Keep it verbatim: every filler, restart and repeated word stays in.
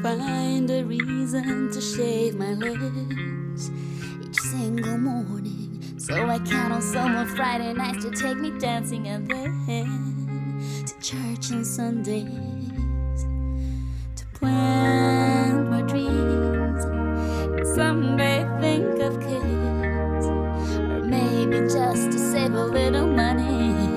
find a reason to shave my legs each single morning, so I count on someone Friday nights to take me dancing, and then to church on Sundays to plant my dreams and someday think of kids, or maybe just to save a little money.